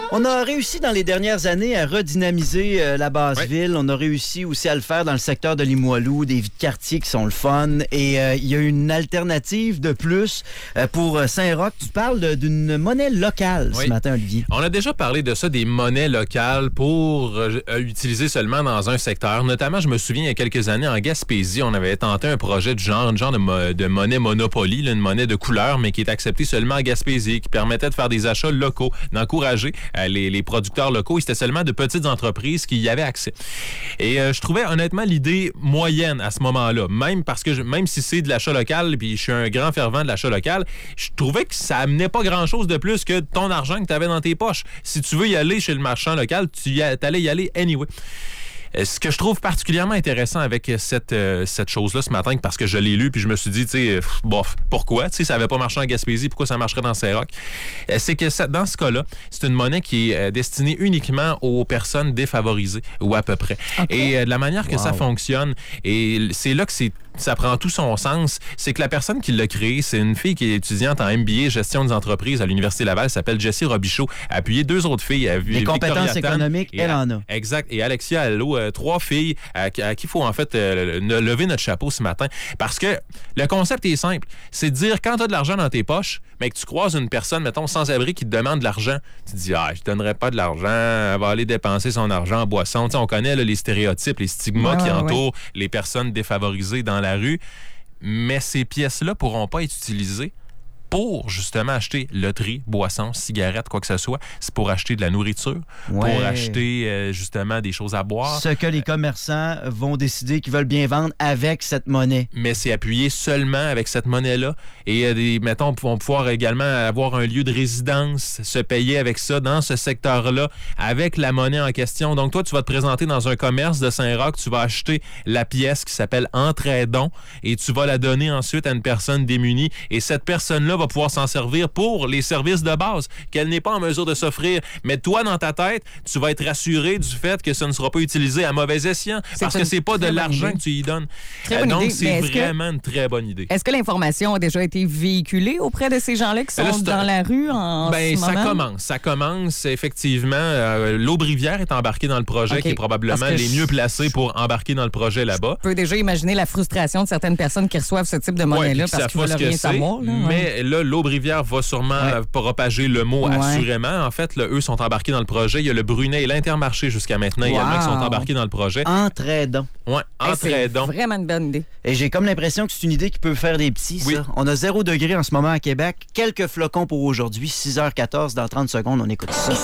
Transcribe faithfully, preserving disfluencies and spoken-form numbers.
On a réussi dans les dernières années à redynamiser euh, la Basse-Ville. Ouais. On a réussi aussi à le faire dans le secteur de Limoilou, des vies de quartier qui sont le fun. Et euh, il y a une alternative de plus euh, pour Saint-Roch. Tu parles de, d'une monnaie locale Oui. ce matin, Olivier. On a déjà parlé de ça, des monnaies locales pour euh, utiliser seulement dans un secteur. Notamment, je me souviens, il y a quelques années, en Gaspésie, on avait tenté un projet de genre, une genre de, mo- de monnaie Monopoly, là, une monnaie de couleur, mais qui est acceptée seulement en Gaspésie, qui permettait de faire des achats locaux, d'encourager euh, les, les producteurs locaux. Et c'était seulement de petites entreprises qui y avaient accès. Et euh, je trouvais honnêtement l'idée moyenne à ce moment-là, même parce que je, même si c'est de l'achat local, puis je suis un grand fervent de l'achat local, je trouvais que ça amenait pas grand-chose de plus que ton argent que tu avais dans tes poches. Si tu veux y aller chez le marchand local, tu y allais y aller anyway. Ce que je trouve particulièrement intéressant avec cette, euh, cette chose-là ce matin, parce que je l'ai lu puis je me suis dit, tu sais, bof, pourquoi? Tu sais, ça n'avait pas marché en Gaspésie, pourquoi ça marcherait dans Saint-Roch? Euh, c'est que ça, dans ce cas-là, c'est une monnaie qui est euh, destinée uniquement aux personnes défavorisées, ou à peu près. Okay. Et euh, de la manière que wow. ça fonctionne, et c'est là que c'est ça prend tout son sens, c'est que la personne qui l'a créé, c'est une fille qui est étudiante en M B A gestion des entreprises à l'Université Laval, elle s'appelle Jessie Robichaud. Elle a appuyé deux autres filles. Elle a Les compétences économiques, elle en a. Exact. Et Alexia Allo, euh, trois filles à, à qui il faut en fait euh, lever notre chapeau ce matin. Parce que le concept est simple. C'est de dire, quand tu as de l'argent dans tes poches, mais que tu croises une personne, mettons, sans-abri qui te demande de l'argent, tu te dis, ah, je ne donnerais pas de l'argent, elle va aller dépenser son argent en boisson. Tu sais, on connaît là, les stéréotypes, les stigmas ouais, qui entourent ouais. les personnes défavorisées dans la rue, mais ces pièces-là pourront pas être utilisées pour justement acheter loterie, boissons, cigarettes, quoi que ce soit. C'est pour acheter de la nourriture, ouais. pour acheter euh, justement des choses à boire. Ce que les commerçants vont décider qu'ils veulent bien vendre avec cette monnaie. Mais c'est appuyé seulement avec cette monnaie-là. Et euh, des, mettons, vont pouvoir également avoir un lieu de résidence, se payer avec ça dans ce secteur-là, avec la monnaie en question. Donc toi, tu vas te présenter dans un commerce de Saint-Roch, tu vas acheter la pièce qui s'appelle Entraidon et tu vas la donner ensuite à une personne démunie. Et cette personne-là va pouvoir s'en servir pour les services de base qu'elle n'est pas en mesure de s'offrir. Mais toi, dans ta tête, tu vas être rassuré du fait que ça ne sera pas utilisé à mauvais escient c'est parce que c'est pas de l'argent idée. que tu y donnes. Très euh, donc, idée. c'est vraiment que, une très bonne idée. Est-ce que l'information a déjà été véhiculée auprès de ces gens-là qui sont là, dans la rue en ben, ce ça moment? commence. Ça commence, effectivement. Euh, L'Aubrivière est embarqué dans le projet, okay. qui est probablement les je... mieux placés pour embarquer dans le projet là-bas. Je peux déjà imaginer la frustration de certaines personnes qui reçoivent ce type de monnaie-là ouais, parce qu'ils veulent rien savoir. Là, mais ouais. là, l'Aubrivière va sûrement ouais. propager le mot ouais. assurément. En fait, là, eux sont embarqués dans le projet. Il y a le Brunet et l'Intermarché jusqu'à maintenant wow. également qui sont embarqués dans le projet. Entraidons. Oui, Entraidons. C'est vraiment une bonne idée. Et j'ai comme l'impression que c'est une idée qui peut faire des petits, oui. ça. On a zéro degré en ce moment à Québec. Quelques flocons pour aujourd'hui. six heures quatorze, dans trente secondes, on écoute ça.